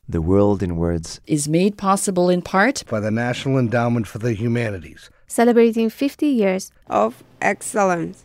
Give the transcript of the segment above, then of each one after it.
The World in Words is made possible in part by the National Endowment for the Humanities, celebrating 50 years of excellence.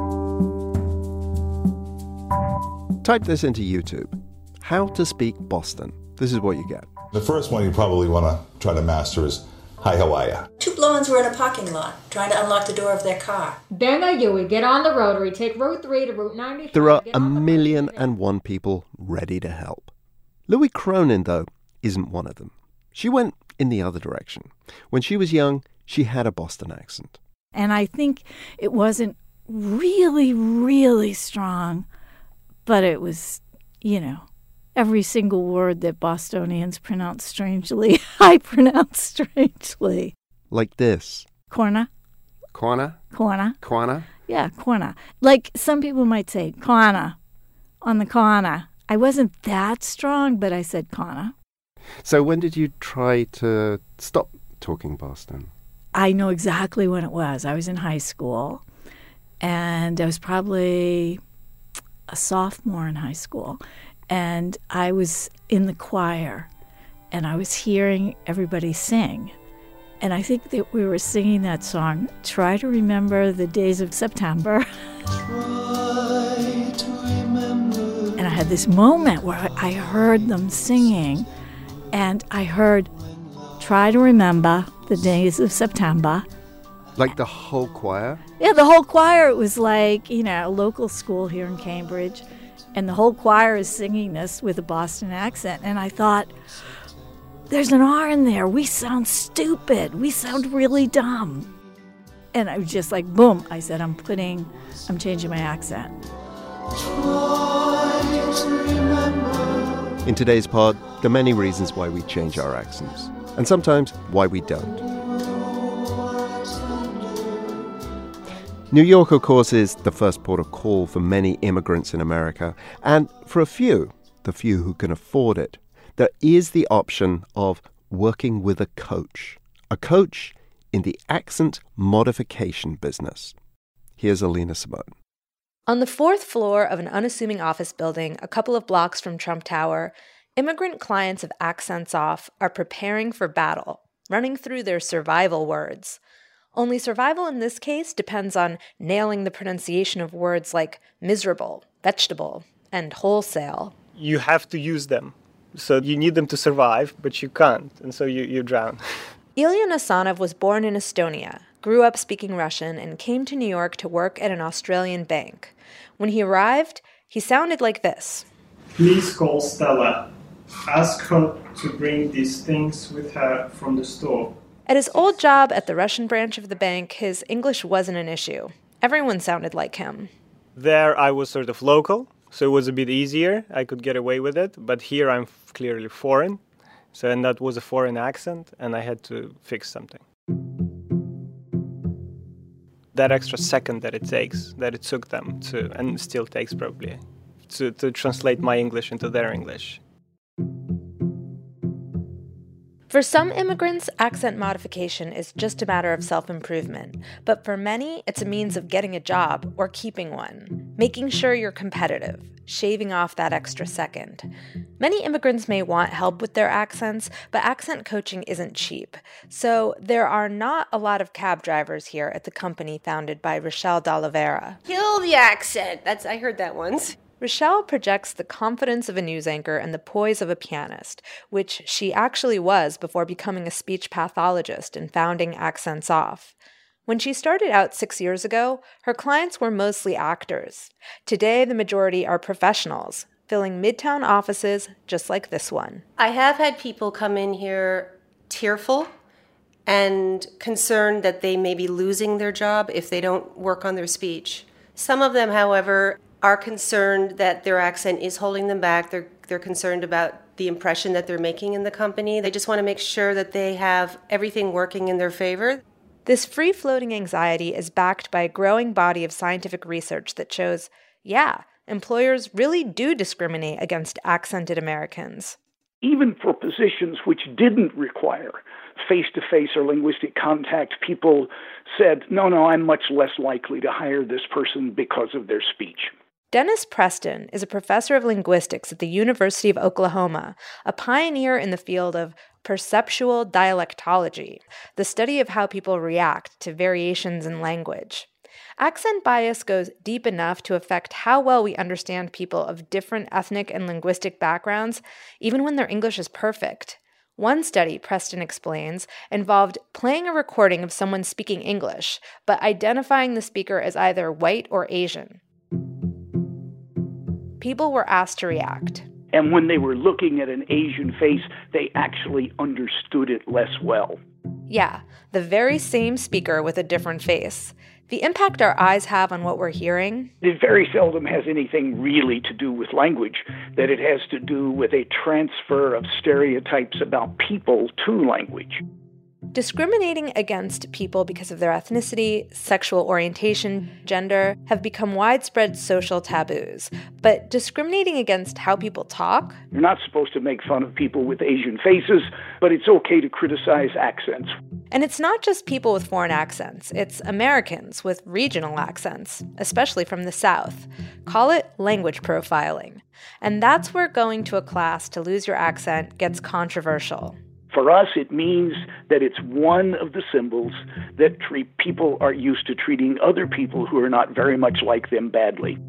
Type this into YouTube. How to speak Boston. This is what you get. The first one you probably want to try to master is, hi, how are ya? Two blow-ins were in a parking lot, trying to unlock the door of their car. Then you would get on the rotary, take Route 3 to Route 95. There are 1,000,001 people ready to help. Louis Cronin, though, isn't one of them. She went in the other direction. When she was young, she had a Boston accent. And I think it wasn't really, really strong, but it was, every single word that Bostonians pronounce strangely, I pronounce strangely. Like this. Corner. Corner? Corner. Corner? Yeah, corner. Like some people might say, corner, on the corner. I wasn't that strong, but I said corner. So when did you try to stop talking Boston? I know exactly when it was. I was in high school, and I was probably a sophomore in high school, and I was in the choir, and I was hearing everybody sing. And I think that we were singing that song, Try to Remember the Days of September. Try to remember. And I had this moment where I heard them singing, and I heard, Try to remember the days of September. Like the whole choir? Yeah, the whole choir. It was like, a local school here in Cambridge, and the whole choir is singing this with a Boston accent. And I thought, there's an R in there. We sound stupid. We sound really dumb. And I was just like, boom. I said, I'm changing my accent. In today's pod, there are many reasons why we change our accents, and sometimes why we don't. New York, of course, is the first port of call for many immigrants in America, and for the few who can afford it, there is the option of working with a coach in the accent modification business. Here's Alina Simone. On the fourth floor of an unassuming office building a couple of blocks from Trump Tower, immigrant clients of Accents Off are preparing for battle, running through their survival words. Only survival in this case depends on nailing the pronunciation of words like miserable, vegetable, and wholesale. You have to use them. So you need them to survive, but you can't, and so you drown. Ilya Nasanov was born in Estonia, grew up speaking Russian, and came to New York to work at an Australian bank. When he arrived, he sounded like this. Please call Stella. Ask her to bring these things with her from the store. At his old job at the Russian branch of the bank, his English wasn't an issue. Everyone sounded like him. There I was sort of local, so it was a bit easier. I could get away with it. But here I'm clearly foreign. And that was a foreign accent, and I had to fix something. That extra second that it took them to, and still takes probably, to translate my English into their English. For some immigrants, accent modification is just a matter of self-improvement. But for many, it's a means of getting a job or keeping one, making sure you're competitive, shaving off that extra second. Many immigrants may want help with their accents, but accent coaching isn't cheap. So there are not a lot of cab drivers here at the company founded by Rochelle D'Oliveira. Kill the accent. I heard that once. Rochelle projects the confidence of a news anchor and the poise of a pianist, which she actually was before becoming a speech pathologist and founding Accents Off. When she started out 6 years ago, her clients were mostly actors. Today, the majority are professionals, filling midtown offices just like this one. I have had people come in here tearful and concerned that they may be losing their job if they don't work on their speech. Some of them, however, are concerned that their accent is holding them back. They're concerned about the impression that they're making in the company. They just want to make sure that they have everything working in their favor. This free-floating anxiety is backed by a growing body of scientific research that shows, employers really do discriminate against accented Americans. Even for positions which didn't require face-to-face or linguistic contact, people said, no, I'm much less likely to hire this person because of their speech. Dennis Preston is a professor of linguistics at the University of Oklahoma, a pioneer in the field of perceptual dialectology, the study of how people react to variations in language. Accent bias goes deep enough to affect how well we understand people of different ethnic and linguistic backgrounds, even when their English is perfect. One study, Preston explains, involved playing a recording of someone speaking English, but identifying the speaker as either white or Asian. People were asked to react. And when they were looking at an Asian face, they actually understood it less well. Yeah, the very same speaker with a different face. The impact our eyes have on what we're hearing. It very seldom has anything really to do with language, that it has to do with a transfer of stereotypes about people to language. Discriminating against people because of their ethnicity, sexual orientation, gender have become widespread social taboos. But discriminating against how people talk? You're not supposed to make fun of people with Asian faces, but it's okay to criticize accents. And it's not just people with foreign accents. It's Americans with regional accents, especially from the South. Call it language profiling. And that's where going to a class to lose your accent gets controversial. For us, it means that it's one of the symbols that people are used to treating other people who are not very much like them badly.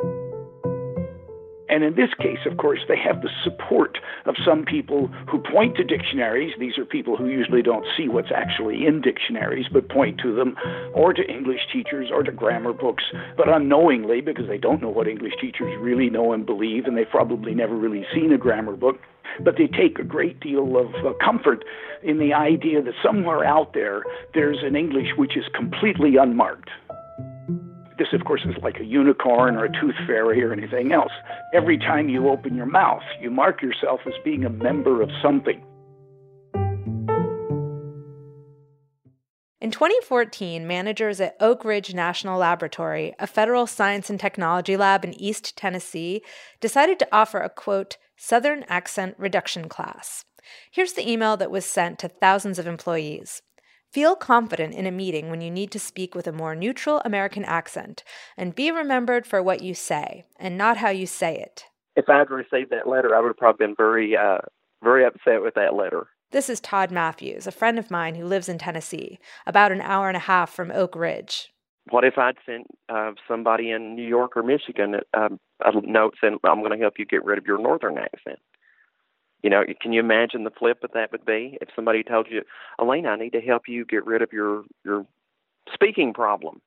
And in this case, of course, they have the support of some people who point to dictionaries. These are people who usually don't see what's actually in dictionaries, but point to them, or to English teachers, or to grammar books, but unknowingly, because they don't know what English teachers really know and believe, and they've probably never really seen a grammar book. But they take a great deal of comfort in the idea that somewhere out there, there's an English which is completely unmarked. This, of course, is like a unicorn or a tooth fairy or anything else. Every time you open your mouth, you mark yourself as being a member of something. In 2014, managers at Oak Ridge National Laboratory, a federal science and technology lab in East Tennessee, decided to offer a, quote, Southern accent reduction class. Here's the email that was sent to thousands of employees. Feel confident in a meeting when you need to speak with a more neutral American accent, and be remembered for what you say, and not how you say it. If I had received that letter, I would have probably been very upset with that letter. This is Todd Matthews, a friend of mine who lives in Tennessee, about an hour and a half from Oak Ridge. What if I'd sent somebody in New York or Michigan a note saying, I'm going to help you get rid of your northern accent? You know, can you imagine the flip that would be if somebody told you, Elena, I need to help you get rid of your speaking problem.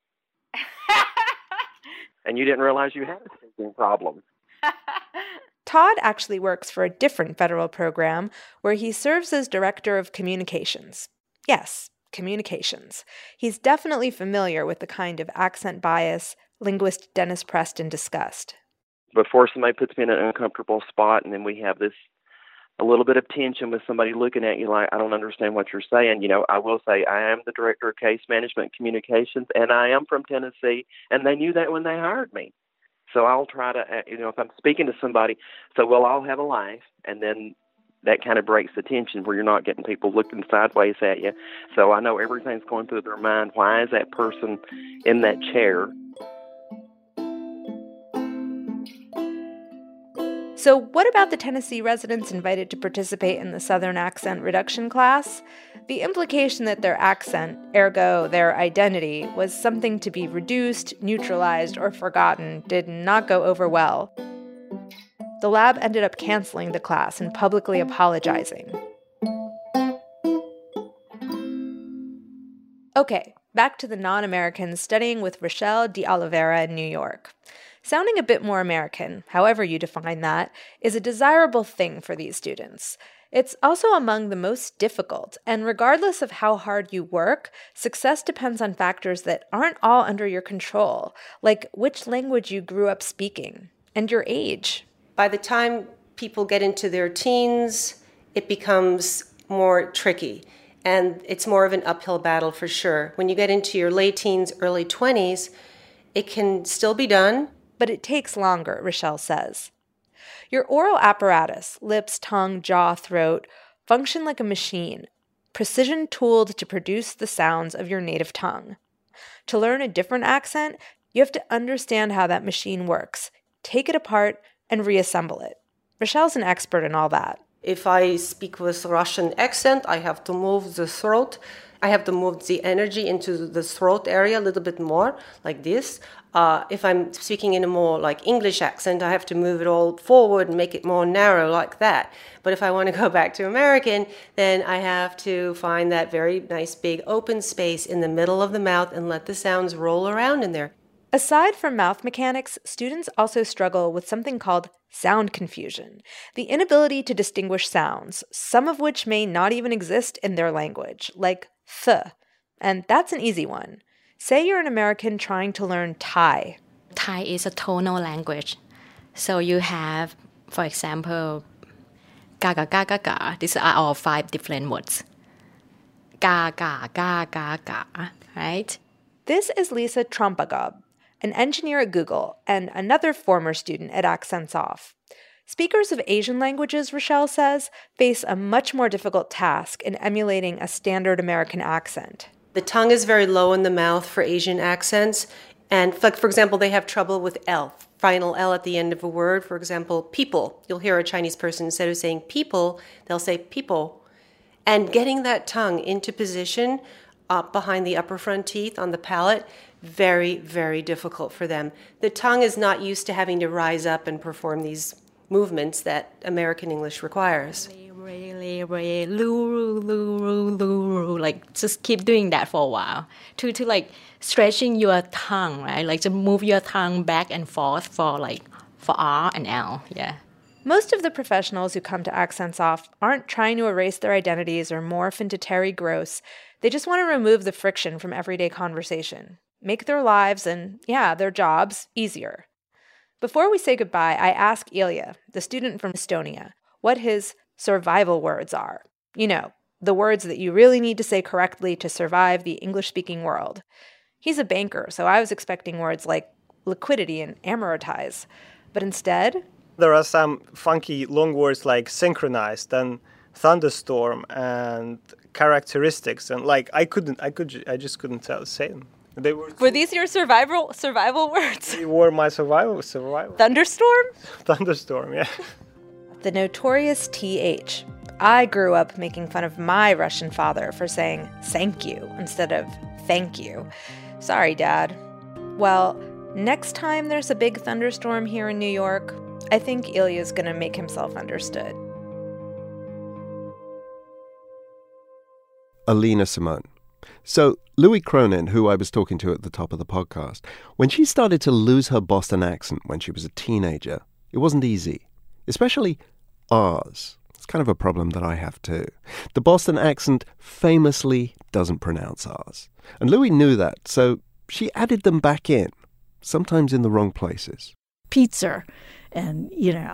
And you didn't realize you had a speaking problem. Todd actually works for a different federal program where he serves as director of communications. Yes, communications. He's definitely familiar with the kind of accent bias linguist Dennis Preston discussed. Before somebody puts me in an uncomfortable spot and then we have a little bit of tension with somebody looking at you like, I don't understand what you're saying. You know, I will say I am the director of case management communications and I am from Tennessee, and they knew that when they hired me. So I'll try to, if I'm speaking to somebody, so we'll all have a life, and then that kind of breaks the tension where you're not getting people looking sideways at you. So I know everything's going through their mind. Why is that person in that chair? So what about the Tennessee residents invited to participate in the Southern accent reduction class? The implication that their accent, ergo their identity, was something to be reduced, neutralized, or forgotten did not go over well. The lab ended up canceling the class and publicly apologizing. Okay, back to the non-Americans studying with Rochelle de Oliveira in New York. Sounding a bit more American, however you define that, is a desirable thing for these students. It's also among the most difficult, and regardless of how hard you work, success depends on factors that aren't all under your control, like which language you grew up speaking, and your age. By the time people get into their teens, it becomes more tricky, and it's more of an uphill battle for sure. When you get into your late teens, early 20s, it can still be done, but it takes longer, Rochelle says. Your oral apparatus, lips, tongue, jaw, throat, function like a machine, precision-tooled to produce the sounds of your native tongue. To learn a different accent, you have to understand how that machine works, take it apart, and reassemble it. Rochelle's an expert in all that. If I speak with Russian accent, I have to move the throat. I have to move the energy into the throat area a little bit more, like this. If I'm speaking in a more like English accent, I have to move it all forward and make it more narrow like that. But if I want to go back to American, then I have to find that very nice big open space in the middle of the mouth and let the sounds roll around in there. Aside from mouth mechanics, students also struggle with something called sound confusion, the inability to distinguish sounds, some of which may not even exist in their language, like th. And that's an easy one. Say you're an American trying to learn Thai. Thai is a tonal language. So you have, for example, ga ga ga ga ga. These are all 5 different words. Ga ga ga ga ga, right? This is Lisa Trompagov, an engineer at Google and another former student at Accents Off. Speakers of Asian languages, Rochelle says, face a much more difficult task in emulating a standard American accent. The tongue is very low in the mouth for Asian accents. And like, for example, they have trouble with L, final L at the end of a word. For example, people. You'll hear a Chinese person, instead of saying people, they'll say people. And getting that tongue into position up behind the upper front teeth on the palate, very, very difficult for them. The tongue is not used to having to rise up and perform these movements that American English requires. Like just keep doing that for a while to like stretching your tongue, right? Like to move your tongue back and forth for R and L, yeah. Most of the professionals who come to Accents Off aren't trying to erase their identities or morph into Terry Gross. They just want to remove the friction from everyday conversation, make their lives and, their jobs easier. Before we say goodbye, I ask Ilya, the student from Estonia, what his survival words are. You know, the words that you really need to say correctly to survive the English-speaking world. He's a banker, so I was expecting words like liquidity and amortize. But instead, there are some funky long words like synchronized and thunderstorm and characteristics, and I just couldn't say them. Were these your survival words? They were my survival. Thunderstorm? Thunderstorm, yeah. The notorious TH. I grew up making fun of my Russian father for saying thank you instead of thank you. Sorry, Dad. Well, next time there's a big thunderstorm here in New York, I think Ilya's going to make himself understood. Alina Simone. So, Louis Cronin, who I was talking to at the top of the podcast, when she started to lose her Boston accent when she was a teenager, it wasn't easy, especially R's. It's kind of a problem that I have too. The Boston accent famously doesn't pronounce R's. And Louis knew that, so she added them back in, sometimes in the wrong places. Pizza and,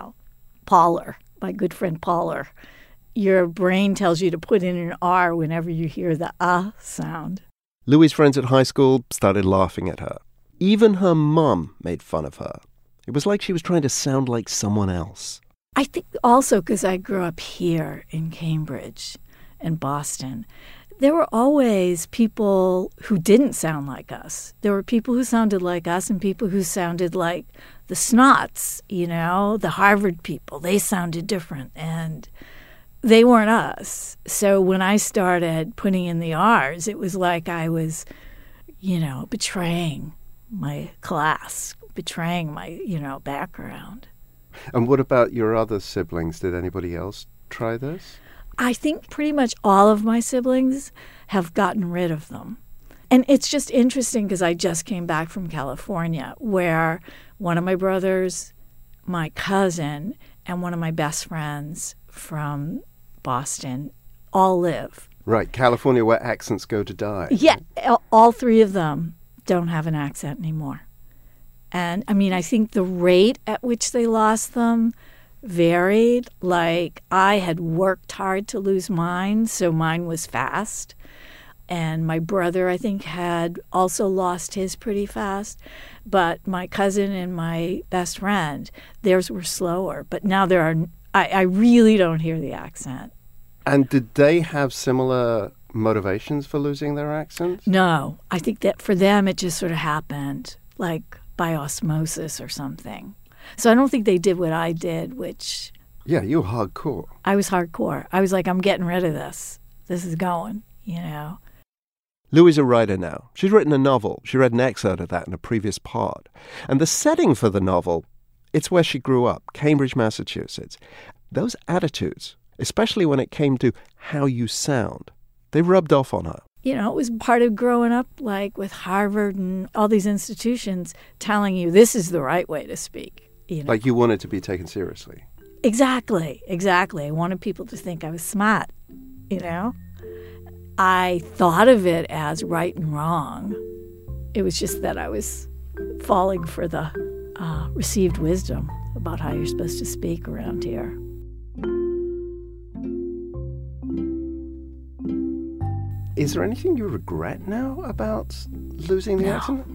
Poller, my good friend Poller. Your brain tells you to put in an R whenever you hear the sound. Louis' friends at high school started laughing at her. Even her mum made fun of her. It was like she was trying to sound like someone else. I think also because I grew up here in Cambridge and Boston, there were always people who didn't sound like us. There were people who sounded like us and people who sounded like the Snots, the Harvard people. They sounded different, and they weren't us. So when I started putting in the R's, it was like I was, betraying my class, betraying my, background. And what about your other siblings? Did anybody else try this? I think pretty much all of my siblings have gotten rid of them. And it's just interesting because I just came back from California, where one of my brothers, my cousin, and one of my best friends from Boston all live. Right, California, where accents go to die. Yeah, all 3 of them don't have an accent anymore. And, I think the rate at which they lost them varied. Like, I had worked hard to lose mine, so mine was fast. And my brother, I think, had also lost his pretty fast. But my cousin and my best friend, theirs were slower. But now I really don't hear the accent. And did they have similar motivations for losing their accents? No. I think that for them it just sort of happened, like by osmosis or something. So I don't think they did what I did, which... Yeah, you were hardcore. I was hardcore. I was like, I'm getting rid of this. This is going, you know. Louie's a writer now. She's written a novel. She read an excerpt of that in a previous pod. And the setting for the novel, it's where she grew up, Cambridge, Massachusetts. Those attitudes, especially when it came to how you sound, they rubbed off on her. You know, it was part of growing up, like with Harvard and all these institutions telling you this is the right way to speak. You know? Like you wanted to be taken seriously. Exactly. I wanted people to think I was smart, you know. I thought of it as right and wrong. It was just that I was falling for the received wisdom about how you're supposed to speak around here. Is there anything you regret now about losing the accent?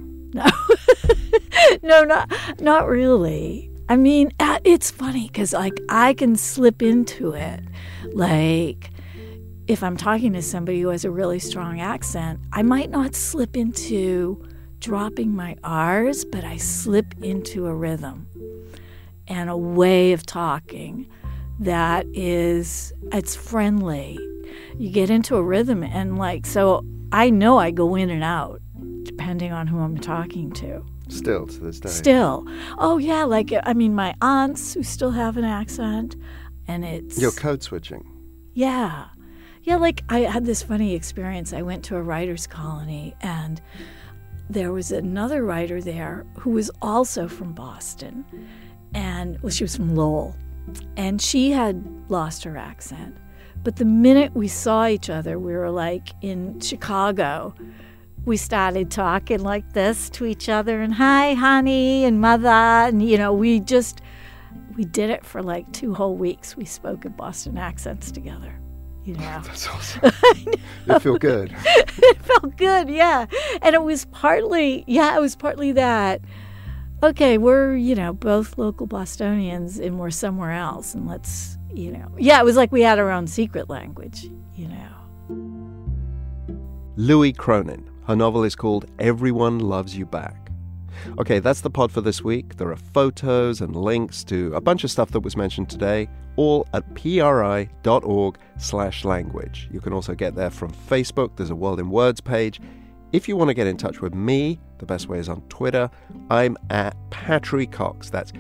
No, not really. I mean, it's funny because, like, I can slip into it. Like, if I'm talking to somebody who has a really strong accent, I might not slip into dropping my R's, but I slip into a rhythm and a way of talking that is, it's friendly. You get into a rhythm and, like, so I know I go in and out depending on who I'm talking to. Still, to this day. Still. Oh, yeah, like, I mean, my aunts who still have an accent, and it's... You're code switching. Yeah. Yeah, like, I had this funny experience. I went to a writer's colony, and there was another writer there who was also from Boston, and, well, she was from Lowell, and she had lost her accent. But the minute we saw each other, we were, like, in Chicago, we started talking like this to each other, and hi, honey, and mother, and, you know, we did it for like 2 whole weeks. We spoke in Boston accents together, you know. That's awesome. It felt good. It felt good, yeah. And it was partly that, okay, we're, you know, both local Bostonians and we're somewhere else, and let's, you know. Yeah, it was like we had our own secret language, you know. Louie Cronin. Her novel is called Everyone Loves You Back. Okay, that's the pod for this week. There are photos and links to a bunch of stuff that was mentioned today, all at pri.org/language. You can also get there from Facebook. There's a World in Words page. If you want to get in touch with me, the best way is on Twitter. I'm at Patry Cox. That's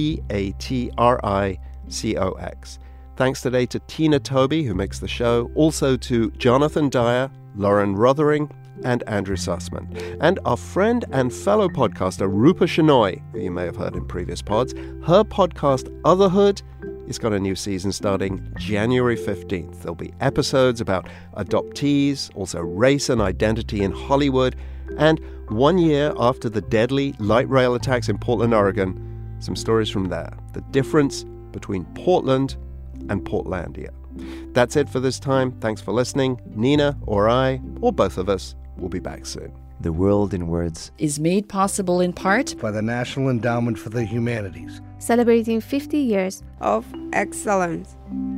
PATRICOX. Thanks today to Tina Toby, who makes the show. Also to Jonathan Dyer, Lauren Rothering, and Andrew Sussman. And our friend and fellow podcaster, Rupa Shenoy, who you may have heard in previous pods. Her podcast, Otherhood, has got a new season starting January 15th. There'll be episodes about adoptees, also race and identity in Hollywood, and 1 year after the deadly light rail attacks in Portland, Oregon, some stories from there. The difference between Portland and Portlandia. That's it for this time. Thanks for listening. Nina or I, or both of us, will be back soon. The World in Words is made possible in part by the National Endowment for the Humanities, celebrating 50 years of excellence.